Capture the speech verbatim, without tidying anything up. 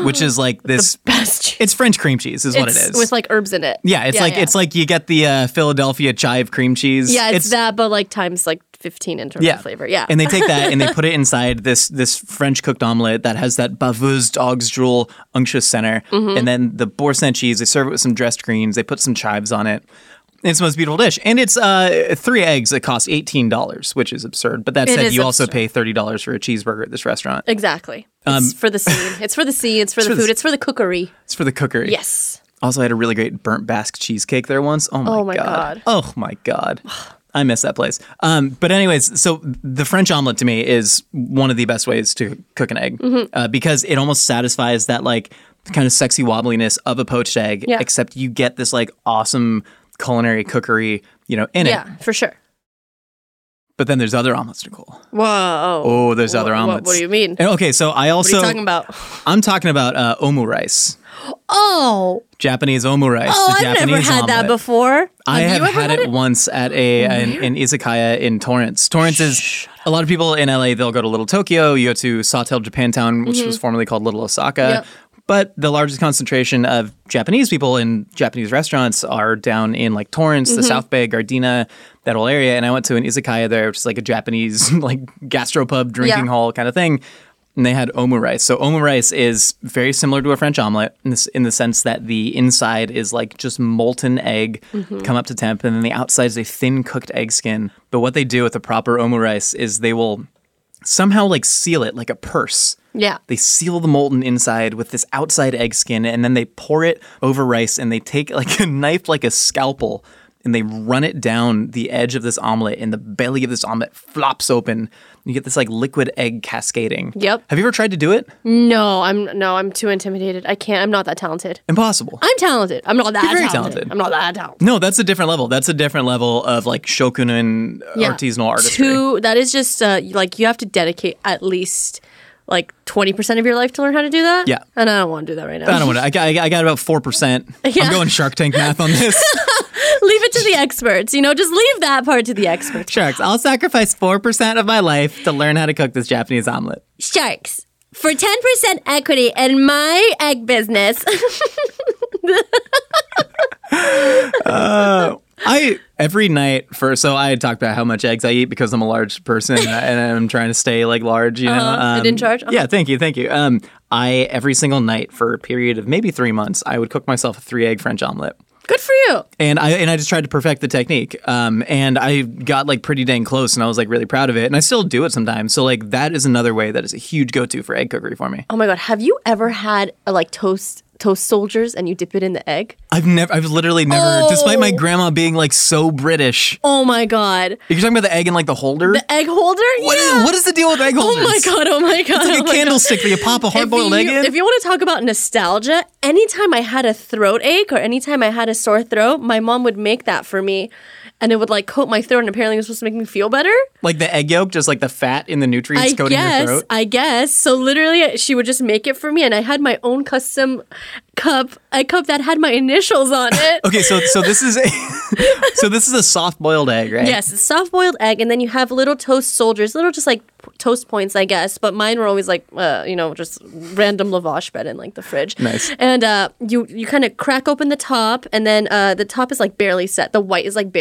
which is like this. Best cheese. It's French cream cheese, is what it It's is. with like herbs in it. Yeah, it's Yeah, like yeah. it's like you get the uh, Philadelphia chive cream cheese. Yeah, it's, that, but like times like fifteen in terms Yeah. of flavor. Yeah. And they take that and they put it inside this this French cooked omelet that has that bavouze dog's drool unctuous center. Mm-hmm. And then the boursin cheese, they serve it with some dressed greens. They put some chives on it. It's the most beautiful dish. And it's uh, three eggs that cost eighteen dollars, which is absurd. But that It said, is you also absurd. pay thirty dollars for a cheeseburger at this restaurant. Exactly. Um, It's for the scene. It's for the scene. It's for the for the food. s- It's for the cookery. It's for the cookery. Yes. Also, I had a really great burnt Basque cheesecake there once. Oh my, Oh my god. God. Oh my god. I miss that place. Um, but anyways, so the French omelet to me is one of the best ways to cook an egg Mm-hmm. uh, because it almost satisfies that like kind of sexy wobbliness of a poached egg, Yeah. except you get this like awesome culinary cookery, you know, in it. Yeah, for sure. But then there's other omelets, Nicole. Whoa. Oh, there's Wha- other wha- omelets. What, do you mean? And, okay, so I What also are you talking about? I'm talking about uh, omu rice, Oh. Japanese omu rice. Oh, the I've Japanese never had that omelet. before. I have have you ever had, had it, once at a an, an izakaya in Torrance. Torrance is a lot of people in L A. They'll go to Little Tokyo, you go to Sawtell Japantown, which was formerly called Little Osaka. Yep. But the largest concentration of Japanese people in Japanese restaurants are down in like Torrance, the South Bay, Gardena, that whole area. And I went to an izakaya there, which is like a Japanese like gastropub drinking Yeah. hall kind of thing. And they had omu rice. So omu rice is very similar to a French omelet in, this, in the sense that the inside is like just molten egg come up to temp, and then the outside is a thin cooked egg skin. But what they do with the proper omu rice is they will somehow like seal it like a purse. Yeah. They seal the molten inside with this outside egg skin, and then they pour it over rice, and they take like a knife, like a scalpel, and they run it down the edge of this omelet, and the belly of this omelet flops open. You get this like liquid egg cascading. Yep. Have you ever tried to do it? No, I'm no, I'm too intimidated. I can't. I'm not that talented. Impossible. I'm talented. I'm not that You're very talented. talented. I'm not that talented. No, that's a different level. That's a different level of like shokunin Yeah. artisanal artistry. Two, that is just uh, like you have to dedicate at least like twenty percent of your life to learn how to do that. Yeah. And I don't want to do that right now. I don't want to. I got, I got about four percent. Yeah. I'm going Shark Tank math on this. Leave it to the experts. You know, just leave that part to the experts. Sharks, I'll sacrifice four percent of my life to learn how to cook this Japanese omelet. Sharks, for ten percent equity in my egg business. I every night for so I had talked about how much eggs I eat because I'm a large person and I'm trying to stay like large, you know. Uh-huh. And in charge? Uh-huh. Yeah, thank you, thank you. Um, I every single night for a period of maybe three months, I would cook myself a three egg French omelet. Good for you. And I and I just tried to perfect the technique. Um, and I got like pretty dang close, and I was like really proud of it. And I still do it sometimes. So like that is another way that is a huge go to for egg cookery for me. Oh my god, have you ever had uh, like toast toast soldiers and you dip it in the egg? I've never, I've literally never, Oh. despite my grandma being like so British. Oh my god, You're talking about the egg in like the holder. the egg holder. What is yeah. what is the deal with egg Oh holders? my god! Oh my god! It's like oh a my candlestick that you pop a God. hard boiled if egg you, in. If you want to talk about nostalgia, anytime I had a throat ache or anytime I had a sore throat, my mom would make that for me, and it would like coat my throat, and apparently it was supposed to make me feel better. Like the egg yolk, just like the fat in the nutrients I coating guess, your throat. I guess. So literally, she would just make it for me, and I had my own custom cup, a cup that had my initials on it. Okay, so so this is a so this is a soft boiled egg, right? Yes, it's soft boiled egg, and then you have little toast soldiers, little just like p- toast points, I guess. But mine were always like, uh, you know, just random lavash bread in like the fridge. Nice. And uh, you you kind of crack open the top, and then uh, the top is like barely set. The white is like.